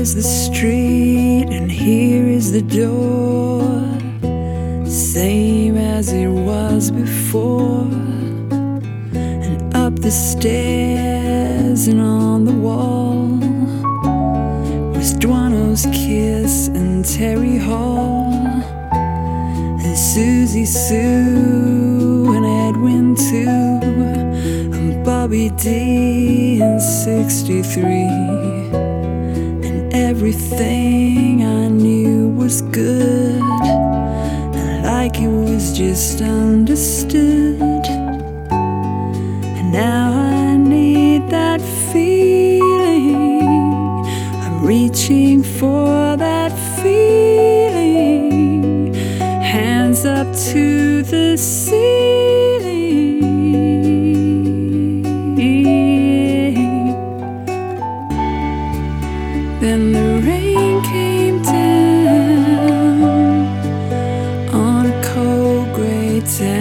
is the street and here is the door, same as it was before. And up the stairs and on the wall was Duano's kiss and Terry Hall, and Susie Sue and Edwin too, and Bobby D and 63. And everything I knew was good, and like it was just understood. And now I need that feeling, I'm reaching for that feeling. Hands up to the ceiling. Then the rain came down on a cold gray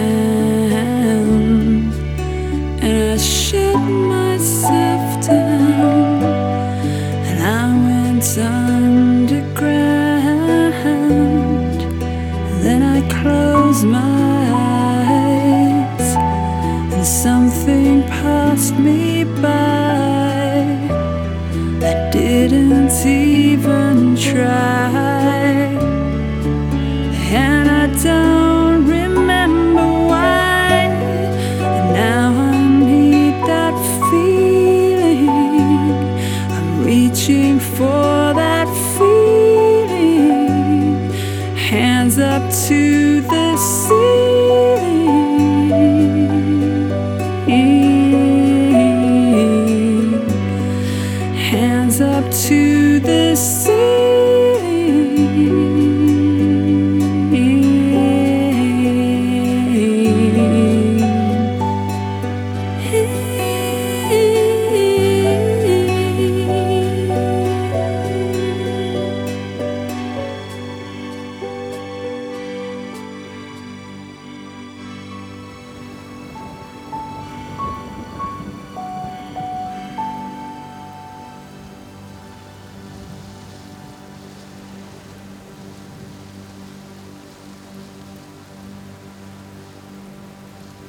town, and I shut myself down and I went underground. Then I closed my eyes and something passed me by. I didn't even try, and I don't remember why. And now I need that feeling, I'm reaching for that feeling. Hands up to the ceiling. Hands up to the ceiling.